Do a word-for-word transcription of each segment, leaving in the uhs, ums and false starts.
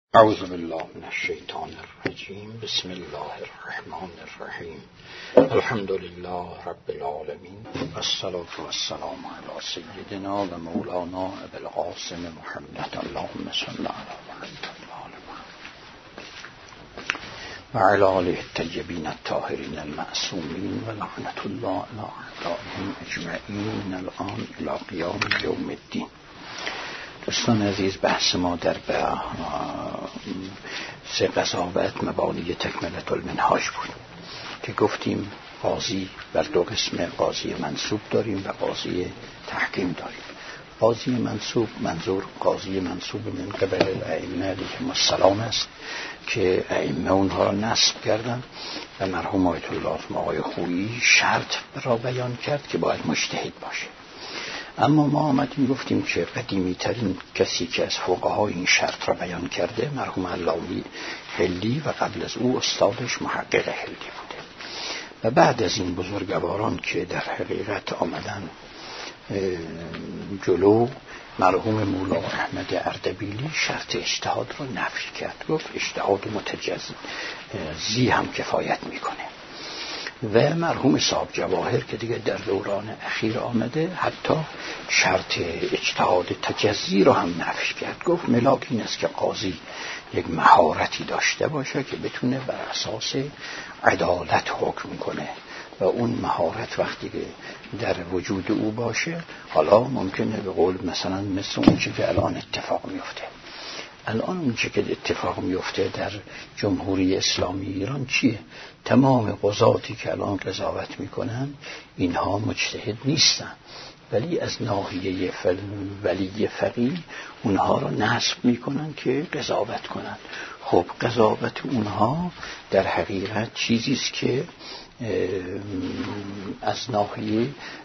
اعوذ بالله من الشیطان الرجیم. بسم الله الرحمن الرحیم. الحمد لله رب العالمین، الصلاة والسلام علی سیدنا و مولانا ابی القاسم محمد، اللهم صل علی محمد و علی آله الطیبین الطاهرین المعصومین و لعنة الله علی اعدائهم اجمعین الان الی قیام یوم الدین. دوستان عزیز، بحث ما در سه قضاوت مبانی تکملة المنهاج بود که گفتیم قاضی بر دو قسم، قاضی منصوب داریم و قاضی تحکیم داریم. قاضی منصوب منظور قاضی منصوب من قبل الائمه علیهم السلام است که ائمه اونها را نصب کردن و مرحوم آیت الله آقای خویی شرط را بیان کرد که باید مجتهد باشه. اما ما آمدیم گفتیم که قدیمی ترین کسی که از فقها این شرط را بیان کرده مرحوم علاوی حلی و قبل از او استادش محقق حلی بوده و بعد از این بزرگواران که در حقیقت آمدن جلو، مرحوم مولا احمد اردبیلی شرط اجتهاد را نفی کرد، گفت اجتهاد متجزی هم کفایت میکنه. و مرحوم صاحب جواهر که دیگه در دوران اخیر آمده حتی شرط اجتهاد تجزی رو هم نفی کرد، گفت ملاک این است که قاضی یک مهارتی داشته باشه که بتونه بر اساس عدالت حکم کنه و اون مهارت وقتی که در وجود او باشه، حالا ممکنه به قول مثلا مثل اون چی که الان اتفاق میفته. الان اون چه که اتفاق میفته در جمهوری اسلامی ایران چیه؟ تمام قضاتی که الان قضاوت میکنن اینها مجتهد نیستن، ولی از ناحیه ولی فقیه اونها را نصب میکنن که قضاوت کنن. خب قضاوت اونها در حقیقت چیزیست که از ناحیه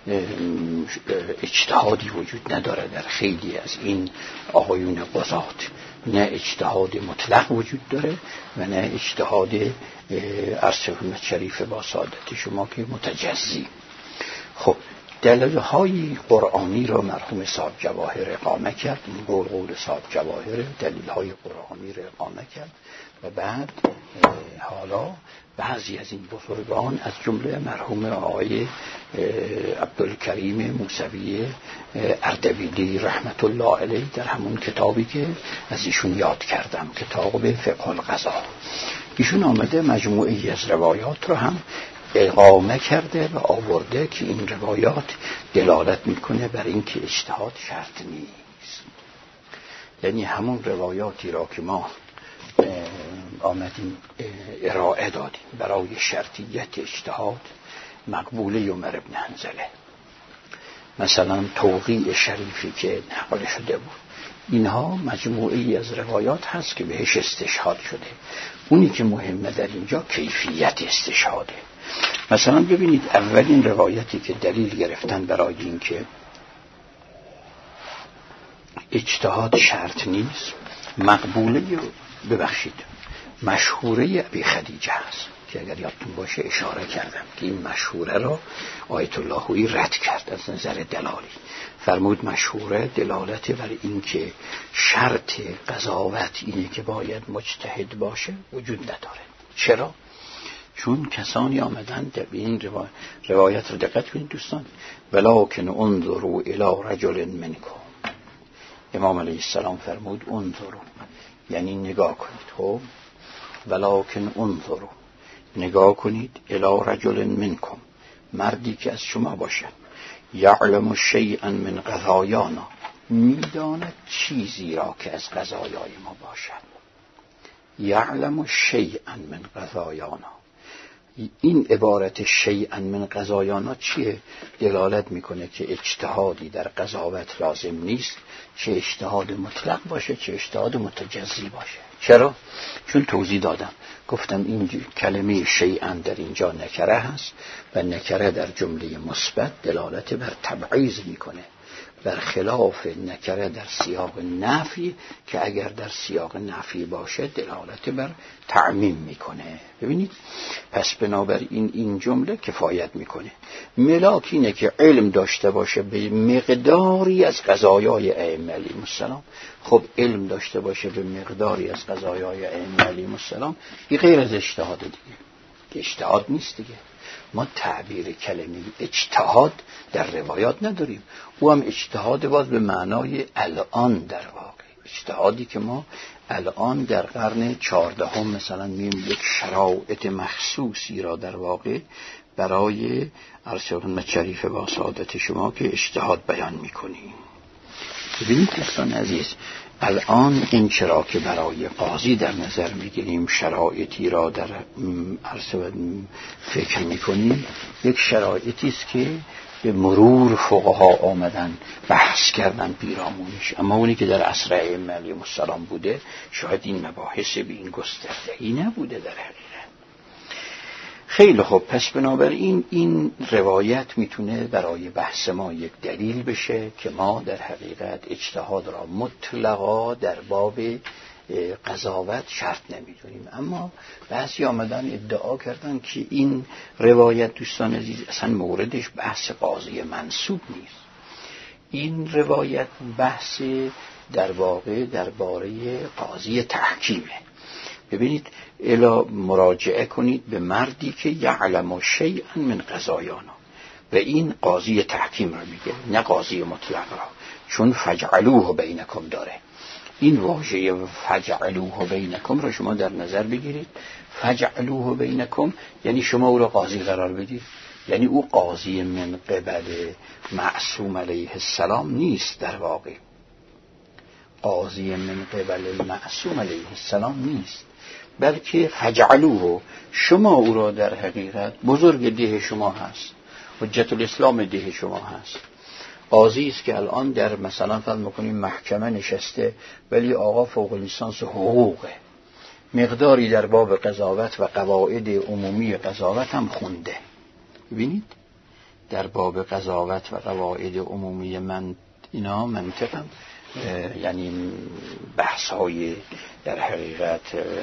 اجتهادی وجود نداره در خیلی از این آقایون قضات. نه اجتهاد مطلق وجود داره و نه اجتهاد ارشد شریف با سعادت شما که متجزی. خب دلایل قرآنی را مرحوم صاحب جواهر اقامه کرد، این قول قول صاحب جواهر دلیل های قرآنی را اقامه کرد و بعد حالا بعضی از این بزرگان از جمله مرحوم آقای عبدالکریم موسوی اردبیلی رحمت الله علیه در همون کتابی که از ایشون یاد کردم، کتاب فقه القضا، ایشون آمده مجموعی از روایات رو هم اقامه کرده و آورده که این روایات دلالت میکنه بر این که اجتهاد شرط نیست. یعنی همون روایاتی را که ما آمدیم ارائه دادیم برای شرطیت اجتهاد مقبوله عمر بن حنظله، مثلا توقیع شریفی که نقل شده بود، اینها مجموعی از روایات هست که بهش استشهاد شده. اونی که مهمه در اینجا کیفیت استشهاده. مثلا ببینید اولین روایتی که دلیل گرفتن برای این که اجتهاد شرط نیست، مقبوله ببخشید مشهوره ابی خدیجه هست که اگر یادتون باشه اشاره کردم که این مشهوره را آیت الله خویی رد کرد از نظر دلالی. فرمود مشهوره دلالت بر این که شرط قضاوت اینه که باید مجتهد باشه وجود نداره. چرا؟ چون کسانی آمدن در این روایت رو دقت کنید دوستان، ولکن انظروا الی رجل منکم، امام علیه السلام فرمود انظروا یعنی نگاه کنید. خب ولکن انظروا نگاه کنید الی رجل منکم، مردی که از شما باشد، یعلم شیئا من قضایانا، میداند چیزی را که از قضایای ما باشد. یعلم شیئا من قضایانا، این عبارت شیئا من قضایانا چیه؟ دلالت میکنه که اجتهادی در قضاوت لازم نیست، چه اجتهاد مطلق باشه چه اجتهاد متجزی باشه. چرا؟ چون توضیح دادم، گفتم این کلمه شیئا در اینجا نکره هست و نکره در جمله مثبت دلالت بر تبعیض میکنه برخلاف نکره در سیاق نفی که اگر در سیاق نفی باشه دلالت بر تعمیم میکنه. ببینید پس بنابراین این جمله کفایت میکنه. ملاک اینه که علم داشته باشه به مقداری از قضایای ائمه علیهم السلام. خب علم داشته باشه به مقداری از قضایای ائمه علیهم السلام، این غیر از اجتهاد دیگه، اجتهاد نیست دیگه. ما تعبیر کلمه اجتهاد در روایات نداریم، او هم اجتهاد باز به معنای الان در واقع، اجتهادی که ما الان در قرن چهاردهم مثلا می‌بینیم یک شرایط مخصوصی را در واقع برای عرض خدمت شریف با سعادت شما که اجتهاد بیان می‌کنیم. ببینید دوستان عزیز، الان این چرا که برای قاضی در نظر میگیریم شرایطی را در عرصه فکر میکنیم، یک شرایطی است که به مرور فقها آمدن بحث کردن پیرامونش، اما اونی که در عصر ائمه علیهم السلام بوده شاید این مباحث به این گستردگی نبوده در حقیقت. خیلی خوب، پس بنابراین این روایت میتونه برای بحث ما یک دلیل بشه که ما در حقیقت اجتهاد را مطلقا در باب قضاوت شرط نمیدونیم. اما بعضی آمدن ادعا کردن که این روایت دوستان عزیز اصلا موردش بحث قاضی منصوب نیست، این روایت بحث در واقع درباره قاضی تحکیمه. ببینید الا مراجعه کنید به مردی که یعلم شیئا من قضایانا، و این قاضی تحکیم را میگه نه قاضی مطلق را، چون فجعلوه بینکم داره. این واژه فجعلوه بینکم را شما در نظر بگیرید. فجعلوه بینکم یعنی شما او را قاضی قرار بدید، یعنی او قاضی من قبل معصوم علیه السلام نیست، در واقع قاضی من قبل معصوم علیه السلام نیست، بلکه فجعلوه، شما او را در حقیقت بزرگ ده شما هست، حجت الاسلام ده شما هست. قاضی است که الان در مثلا فرض می‌کنیم محکمه نشسته ولی آقا فوق لیسانس حقوقه، مقداری در باب قضاوت و قواعد عمومی قضاوت هم خونده. ببینید در باب قضاوت و قواعد عمومی من اینا منطقم، یعنی بحث‌های در حقیقت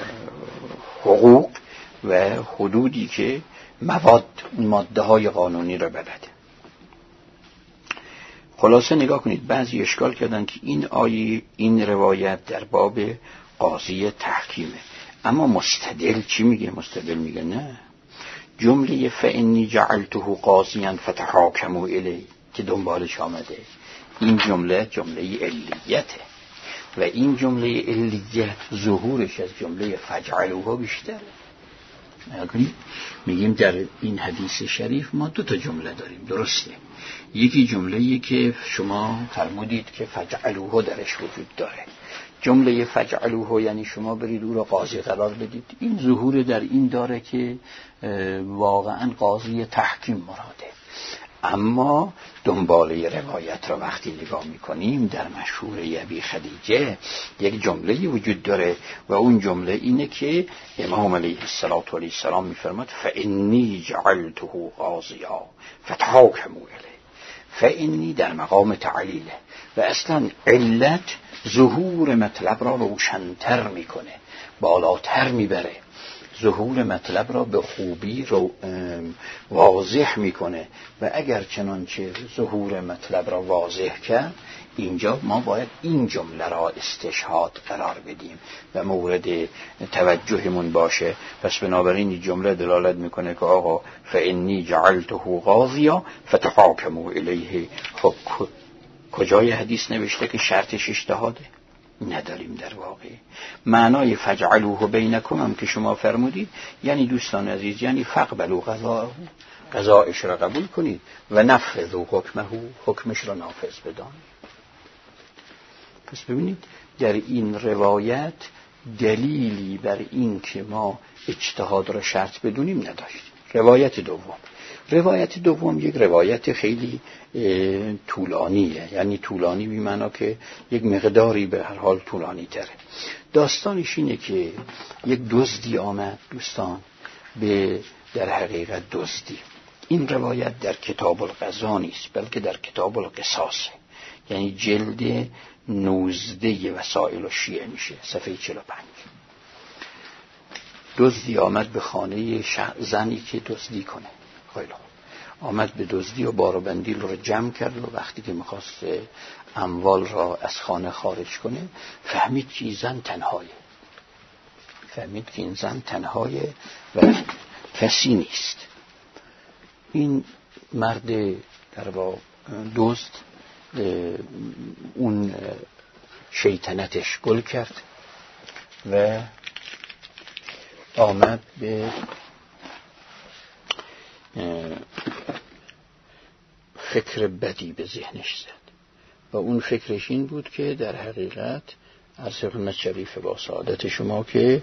حقوق و حدودی که مواد ماده‌های قانونی را بلده. خلاصه نگاه کنید، بعضی اشکال کردن که این آیه این روایت در باب قاضی تحکیمه، اما مستدل چی میگه؟ مستدل میگه نه، جمله فانی جعلته قاضیا فتحاکموا الیه که دنبالش آمده، این جمله جمله علیته و این جمله علیه ظهورش از جمله فجعلوها بیشتره. میگیم در این حدیث شریف ما دو تا جمله داریم، درسته؟ یکی جمله‌ای که شما فرمودید که فجعلوها درش وجود داره، جمله فجعلوها یعنی شما برید او را قاضی قرار بدید، این ظهور در این داره که واقعا قاضی تحکیم مراده. اما دنباله روایت را وقتی نگاه میکنیم در مشهور ابی خدیجه یک جمله وجود داره و اون جمله اینه که امام علیه السلام میفرماد فانی جعلته قاضیا فتحاکموا الیه. فانی در مقام تعلیله و اصلا علت ظهور مطلب را روشن‌تر میکنه، بالاتر میبره، ظهور مطلب را به خوبی رو واضح میکنه و اگر چنانچه ظهور مطلب را واضح کرد، اینجا ما باید این جمله را استشهاد قرار بدیم و مورد توجهمون باشه. پس بنابراین این جمله دلالت میکنه که آقا فانی جعلته قاضیا فتحاکموا الیه. خب کجای حدیث نوشته که شرطش اجتهاده؟ نداریم در واقع. معنای فجعلوه بینکم هم که شما فرمودید یعنی دوستان عزیز یعنی فقبلوا قضاءه، قضایش را قبول کنید و نفذوا حکمه، حکمش را نافذ بدانید. پس ببینید در این روایت دلیلی بر این که ما اجتهاد را شرط بدونیم نداشت. روایت دوم روایت دوم یک روایت خیلی طولانیه، یعنی طولانی بی معنا که یک مقداری به هر حال طولانی تره. داستانش اینه که یک دزدی آمد دوستان به در حقیقت دزدی. این روایت در کتاب القضا نیست بلکه در کتاب القصاصه، یعنی جلد نوزده وسائل الشیعه میشه، صفحه چهل و پنج. دزدی آمد به خانه زنی که دزدی کنه. خیلی آمد به دزدی و بار و بندیل رو جمع کرد و وقتی که میخواست اموال را از خانه خارج کنه فهمید که این زن تنهایه فهمید که این زن تنهایه و کسی نیست. این مرد در واقع دزد اون شیطنتش گل کرد و آمد به فکر بدی به ذهنش زد و اون فکرش این بود که در حقیقت از خدمت شریف با سعادت شما که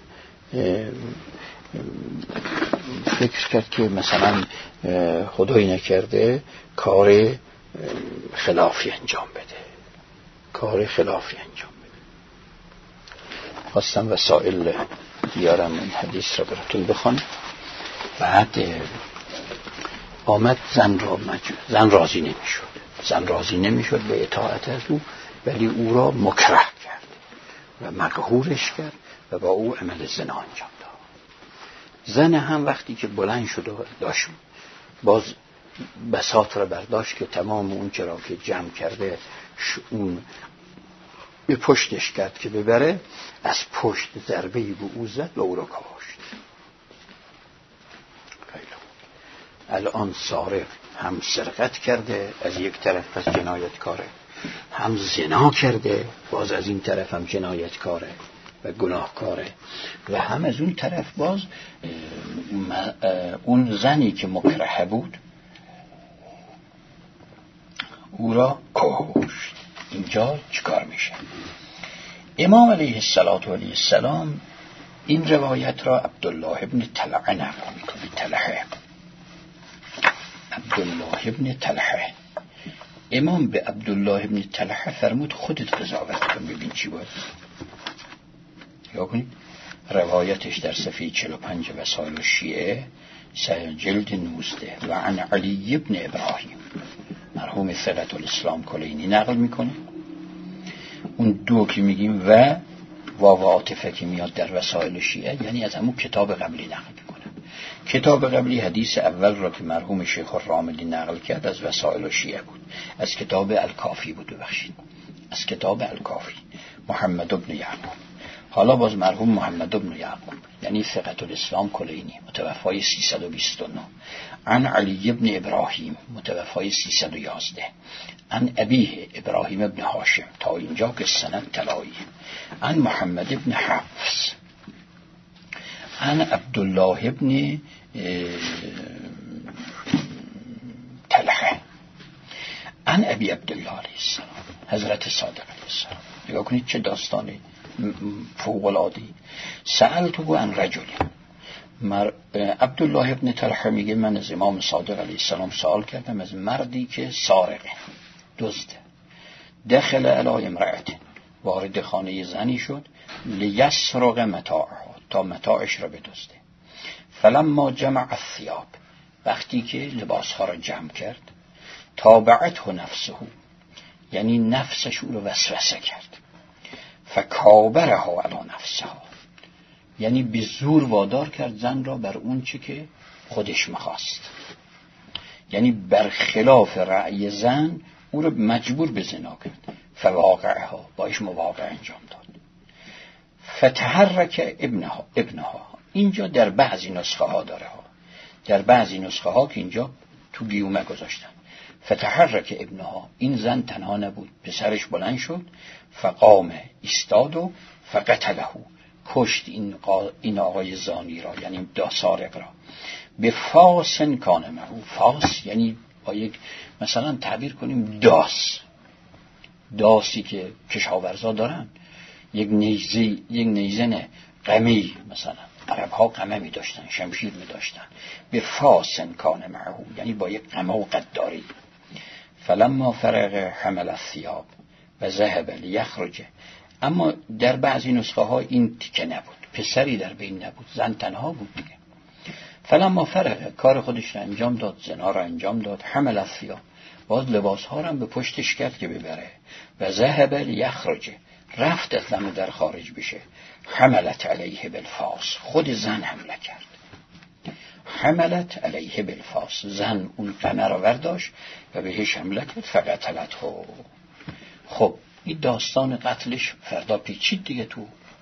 فکر کرد که مثلا خدایی نکرده کار خلافی انجام بده کار خلافی انجام بده. خواستم وسائل بیارم این حدیث را براتون بخوانم. بعد آمد زن را مجبور زن راضی نمیشد زن راضی نمیشد به اطاعت از او، ولی او را مکره کرد و مقهورش کرد و با او عمل زنا انجام داد. زن هم وقتی که بلند شد و داشت باز بساط را برداشت که تمام اون چرا که جمع کرده اون به پشتش کرد که ببره، از پشت ضربه‌ای به او زد و او را کاشت. الان سارق هم سرقت کرده از یک طرف پس جنایتکاره، هم زنا کرده باز از این طرف هم جنایتکاره و گناهکاره، و هم از اون طرف باز اون زنی که مکره بود او را کشت. اینجا چیکار میشه؟ امام علیه السلام این روایت را عبدالله ابن طلحه نقل میکنه. طلحه عبدالله ابن طلحه امام به عبدالله ابن طلحه فرمود خودت قضاوت کن ببین چی بود. یا کنید روایتش در صفحه چهل و پنج وسائل الشیعه جلد نوزده و عن علی ابن ابراهیم مرحوم ثقة الاسلام کلینی نقل میکنه. اون دو که میگیم و واو عاطفه که میاد در وسائل شیعه یعنی از همون کتاب قبلی نقل میکنه. کتاب قبلی حدیث اول را که مرحوم شیخ الراملی نقل کرد از وسائل شیعه بود، از کتاب الکافی بود. ببخشید از کتاب الکافی محمد ابن یعقوب. حالا باز مرحوم محمد ابن یعقوب یعنی ثقة الاسلام کلینی متوفای سیصد و بیست و نه، عن علی ابن ابراهیم متوفای سیصد و یازده، عن ابیه ابراهیم ابن هاشم تا اینجا که سند طلایی، عن محمد ابن حفص، عن عبدالله ابن طلحه، عن ابی عبدالله علیه السلام حضرت صادق علیه السلام. نگاه کنید چه داستانی فوق العاده. سألته عن رجل، عبدالله ابن طلحه میگه من از امام صادق علیه السلام سوال کردم از مردی که سارقه دزده، دخل علی امرأة وارد خانه زنی شد، لیسرق متاعها تا متاعش را بدزده. فلما جمع الثياب وقتی که لباسها را جمع کرد، تابعته نفسه یعنی نفسش او را وسوسه کرد، فکابرها علی نفسها یعنی به زور وادار کرد زن را بر اون چه که خودش می‌خواست، یعنی برخلاف رأی زن او را مجبور به زنا کرد. فواقعها باش مواقع انجام داد. فتحرک ابنها ابنها اینجا در بعضی نسخه ها داره ها در بعضی نسخه ها که اینجا تو بیومه گذاشتن فتحرک ابنها، این زن تنها نبود، پسرش بلند شد، فقام ایستاد و فقتله کشت این, این آقای زانی را یعنی دا سارق را، به فاسن کان معو. فاس یعنی با یک مثلا تعبیر کنیم داس داسی که کشاورزا دارن، یک نیزه یک نیزه قمی، مثلا عرب ها قمه می داشتن، شمشیر می داشتن. به فاسن کان معو یعنی با یک قمه و قداری. فلما فرغ حمل الثياب و ذهب لیخرج، اما در بعضی نسخه ها این تیکه نبود، پسری در بین نبود، زن تنها بود دیگه. فلما فرغ کار خودش را انجام داد، زنا را انجام داد، حمل الثياب باز لباس ها هم به پشتش کرد که ببره. و ذهب لیخرج، رفت از زن در خارج بشه. حملت علیه بالفاس، خود زن حمله کرد. حملت علیه بالفاس، زن اون قمه را برداشت و بهش حمله کرد. فقتلته. خب این داستان قتلش فردا پیچید دیگه تو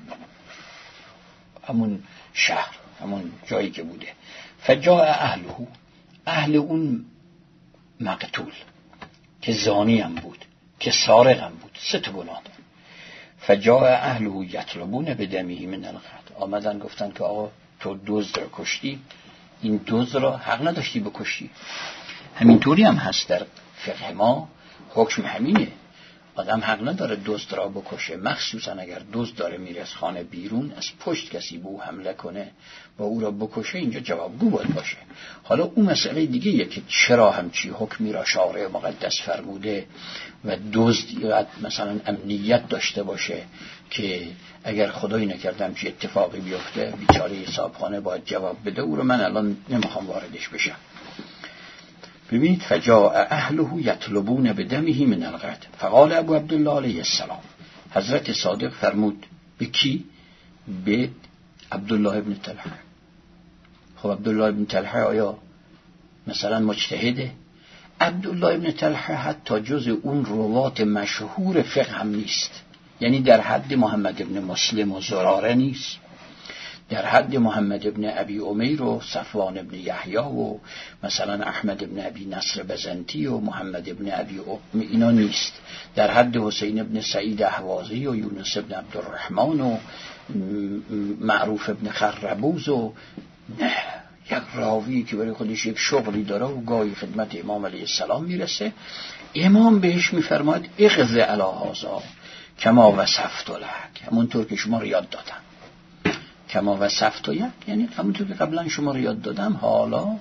همون شهر، همون جایی که بوده. فجاء اهله، اهل اون مقتول که زانی هم بود، که سارق هم بود، سه تا گناه داشت. فجاء اهله یطلبون بدمه من القتل، آمدن گفتن که آقا تو دزد را کشتی، این دزد را حق نداشتی بکشی. همینطوری هم هست در فقه ما، حکم همینه، آدم حق نداره دزد را بکشه، مخصوصا اگر دزد داره میره از خانه بیرون، از پشت کسی به او حمله کنه و او را بکشه، اینجا جوابگو باید باشه. حالا اون مسئله دیگه یه که چرا همچی حکمی را شارع مقدس فرموده و دزد مثلا امنیت داشته باشه که اگر خدایی نکرده همچی اتفاقی بیفته بیچاره حسابخانه باید جواب بده، او رو من الان نمیخوام واردش بشم. ببینید فجاء اهله یطلبون بدمه من القتل فقال ابو عبدالله علیه السلام، حضرت صادق فرمود به کی؟ به عبدالله ابن طلحه. خب عبدالله ابن طلحه آیا مثلا مجتهده؟ عبدالله ابن طلحه حتی جز اون روات مشهور فقه هم نیست، یعنی در حد محمد ابن مسلم و زراره نیست، در حد محمد ابن ابی امیر و صفوان ابن یحیی و مثلا احمد ابن ابی نصر بزنتی و محمد ابن ابی اقم، اینا نیست. در حد حسین ابن سعید احوازی و یونس ابن عبدالرحمن و معروف ابن خربوز و نه، یک راوی که برای خودش یک شغلی داره و گاهی خدمت امام علیه السلام میرسه، امام بهش میفرماید اغض علی هذا کما وصفت لک، همونطور که شما رو یاد دادم. کما وصفت یک یعنی همونطور که قبلا شما رو یاد دادم، حالا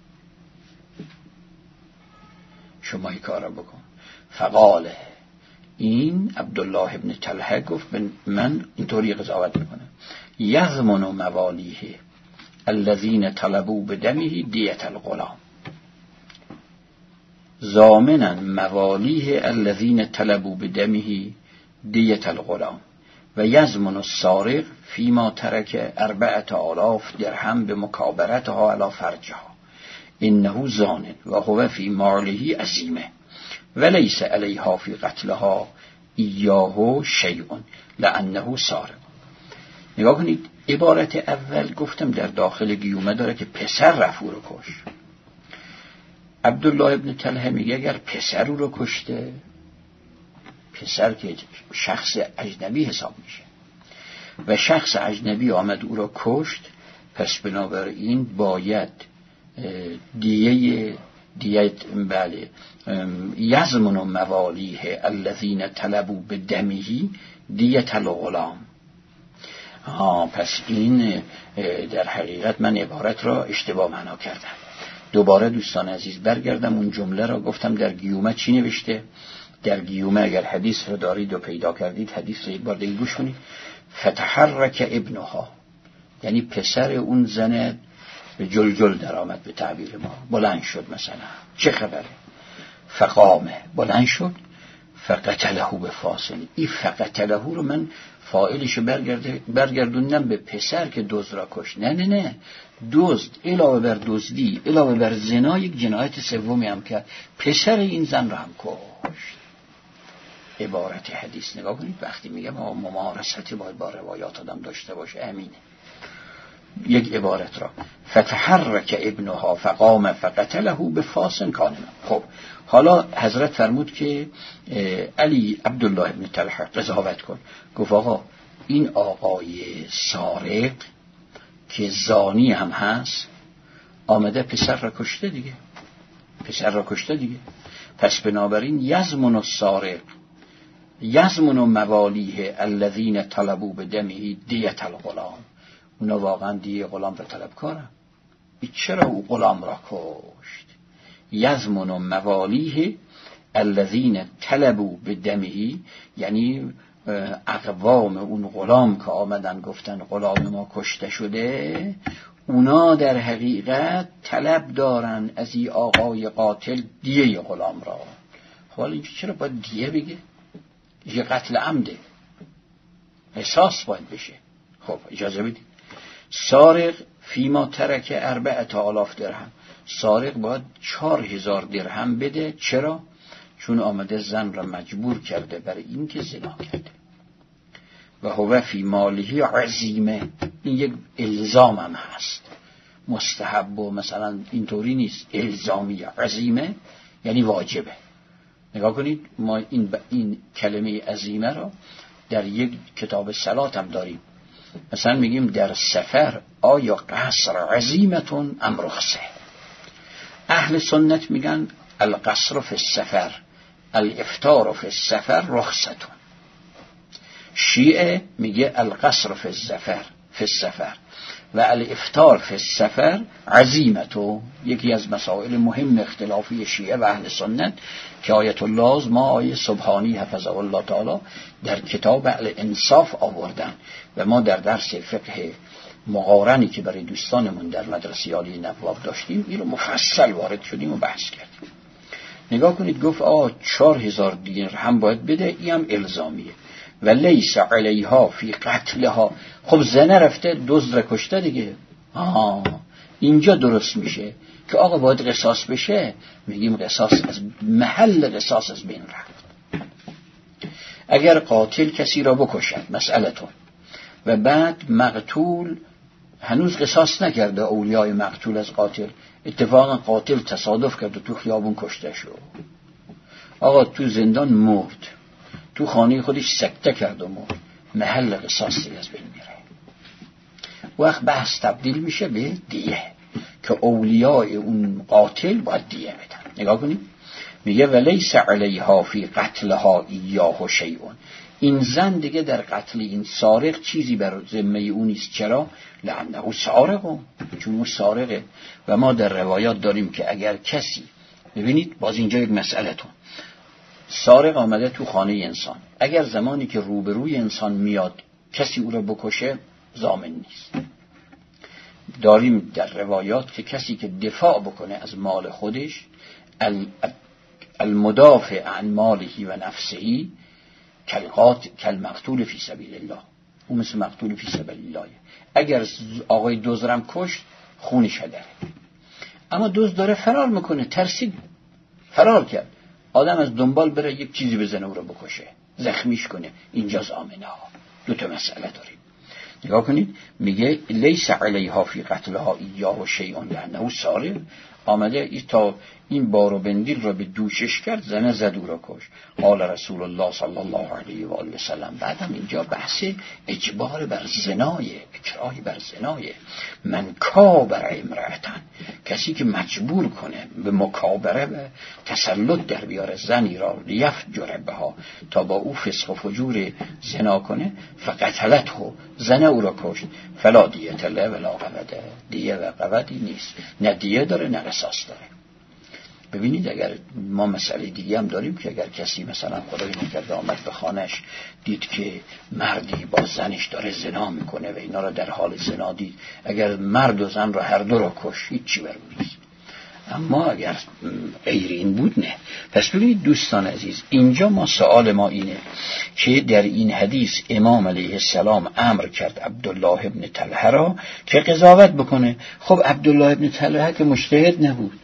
شما این کار رو بکن. فقاله، این عبدالله ابن طلحه گفت من اینطوری قضاوت میکنم، یضمن موالیه الذین طلبوا بدمه دیت الغلام، ضامنا موالیه الذین طلبوا بدمه دیت الغلام و یضمن السارق فیما ترک اربعت آلاف درهم به مکابرتها علی فرجها انه زان و هو فی ماله عظیمه و لیس علیها فی قتلها ایاه شیء لانه سارق. نگاه کنید، عبارت اول گفتم در داخل گیومه داره که پسر رفت او رو کش. عبدالله ابن طلحه میگه اگر پسر او رو کشته، پسر که شخص اجنبی حساب میشه و شخص اجنبی آمد او را کشت، پس بنابراین باید دیه دیت بله یضمن موالیه الذین طلبوا بدمه دیت الغلام. ها پس این در حقیقت من عبارت را اشتباه معنا کردم. دوباره دوستان عزیز برگردم اون جمله را، گفتم در گیومه چی نوشته؟ در گیومه اگر حدیث رو دارید و پیدا کردید حدیث رو یک بار دیگه گوش کنید. فتحرک ابنها، یعنی پسر اون زن به جل جل در آمد، به تعبیر ما بلند شد، مثلا چه خبره؟ فقامه، بلند شد. فقتله به فاصل، این فقتله رو من فاعلش برگردوندم به پسر که دزد را کشت. نه نه نه، دزد علاوه بر دزدی علاوه بر زنا یک جنایت سومی هم کرد، پسر این زن را هم کشت. عبارت حدیث نگاه کنید، وقتی میگم ممارستی باید با روایات آدم داشته باشه، امینه. یک عبارت را فتحرک ابنها فقام فقتله به فاسن کانما. خب حالا حضرت فرمود که علی عبدالله ابن طلحه قضاوت کن، گفت آقا این آقای سارق که زانی هم هست آمده پسر را کشته دیگه، پسر را کشته دیگه، پس بنابراین یضمن السارق یضمن موالیه الذین طلبوا بدمه دیت الغلام، اونا واقعا دیه غلام را طلب کارن. چرا او غلام را کشت؟ یضمن موالیه الذین طلبوا بدمه، یعنی اقوام اون غلام که آمدن گفتن غلام ما کشته شده، اونا در حقیقت طلب دارن از این آقای قاتل دیه غلام را. حالا اینجا چرا باید دیه بگه؟ یه قتل عمده، قصاص باید بشه. خب اجازه بدید. سارق فیما ترک اربعة آلاف درهم، سارق باید چهار هزار درهم بده. چرا؟ چون آمده زن را مجبور کرده برای این که زنا کرده. و هو فی مالهی عزیمه، این یک الزام هم هست، مستحب و مثلا اینطوری نیست، الزامی. عزیمه یعنی واجبه. نگاه کنید ما این, ب... این کلمه عزیمه را در یک کتاب صلات هم داریم. مثلا میگیم در سفر آیا قصر عزیمتون ام رخصه. اهل سنت میگن القصر فی السفر، الافطار فی السفر رخصتون. شیعه میگه القصر فی السفر فی السفر و الافطار فی السفر عزیمتو. یکی از مسائل مهم اختلافی شیعه و اهل سنت که آیت الله ما آیه سبحانی حفظه الله تعالی در کتاب الانصاف آوردن و ما در درس فقه مقارنی که برای دوستانمون در مدرسه عالی نواب داشتیم این رو مفصل وارد شدیم و بحث کردیم. نگاه کنید گفت آه چهار هزار درهم باید بده، این هم الزامیه. و لیس علیها فی قتلها. خب زنه رفته دزد را کشته دیگه، آها اینجا درست میشه که آقا باید قصاص بشه. میگیم قصاص از محل قصاص از بین رفت. اگر قاتل کسی را بکشد مسئلتون و بعد مقتول هنوز قصاص نکرده، اولیای مقتول از قاتل، اتفاقا قاتل تصادف کرد و تو خیابون کشته شد، آقا تو زندان مرد، تو خانه خودش سکته کرد و مرد، محل قصاص دیگه از بین میره. وقت بحث تبدیل میشه به دیه که اولیای اون قاتل باید دیه بدن. نگاه کنید میگه ولیس علیها فی قتلها ایاه شیئون. این زن دیگه در قتل این سارق چیزی بر ذمه اون نیست. چرا؟ لعنه سارقه، چون اون سارقه. و ما در روایات داریم که اگر کسی، ببینید باز اینجا یک مسئله تون، سارق آمده تو خانه انسان، اگر زمانی که روبروی انسان میاد کسی او را بکشه ضامن نیست. داریم در روایات که کسی که دفاع بکنه از مال خودش، المدافع عن ماله و نفسه کالمقتول فی سبیل الله، او مثل مقتول فی سبیل الله. اگر آقای دزدرم کشت خونش هدره، اما دزد داره فرار میکنه، ترسید فرار کرد، آدم از دنبال بره یک چیزی بزنه او رو بکشه، زخمیش کنه، اینجا ضامنه ها. دو تا مسئله داریم. نگاه کنید میگه لیس علیها فی قتلها ایاه شیئون لانه سارق. آمده ای تا این بار و بندیل را به دوشش کرد، زنه زد او را کش. قال رسول الله صلی الله علیه و آله و سلم. بعدم اینجا بحث اجبار بر زنای، اکراه بر زنای. من کابر امرأتن، کسی که مجبور کنه به مکابره و تسلط در بیار زنی را، لیفجر بها، تا با او فسق و فجور زنا کنه، فقتلته، زنه او را کشت، فلا دیت له ولا قوده، دیه و قودی نیست، نه دیه داره نه قصاص داره. ببینید اگر ما مسئله دیگه هم داریم که اگر کسی مثلا خدای نکرده آمد به خانهش دید که مردی با زنش داره زنا میکنه و اینا را در حال زنا دید، اگر مرد و زن را هر دو را کش، هیچی بر اون نیست. اما اگر غیر این بود نه. پس ببینید دوستان عزیز، اینجا ما سوال ما اینه که در این حدیث امام علیه السلام امر کرد عبدالله ابن طلحه را که قضاوت بکنه. خب عبدالله ابن طلحه که مجتهد نبود،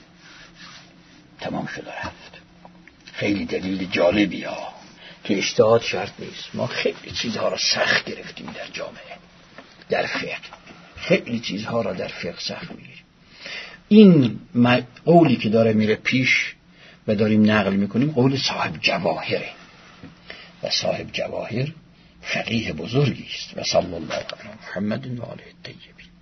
تمام شده رفت. خیلی دلیل جالبی ها که اجتهاد شرط نیست. ما خیلی چیزها را سخت گرفتیم در جامعه، در فقه خیلی چیزها را در فقه سخت میگیریم. این قولی که داره میره پیش و داریم نقل میکنیم قول صاحب جواهره و صاحب جواهر فقیه بزرگی است. و صلی الله علی محمد و آله الطیبین.